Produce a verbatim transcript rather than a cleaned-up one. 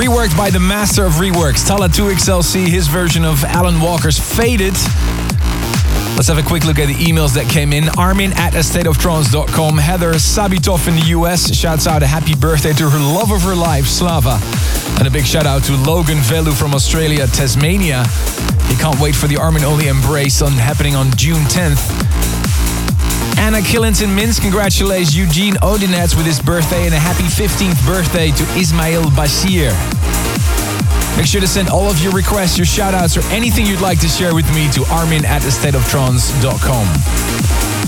Reworked by the master of reworks, Talla two X L C, his version of Alan Walker's Faded. Let's have a quick look at the emails that came in. Armin at a state of trance dot com. Heather Sabitov in the U S shouts out a happy birthday to her love of her life, Slava. And a big shout out to Logan Velu from Australia, Tasmania. He can't wait for the Armin Only Embrace on happening on June tenth. Anna Killins in Minsk congratulates Eugene Odinets with his birthday, and a happy fifteenth birthday to Ismail Bashir. Make sure to send all of your requests, your shout-outs, or anything you'd like to share with me to armin at a state of trance dot com.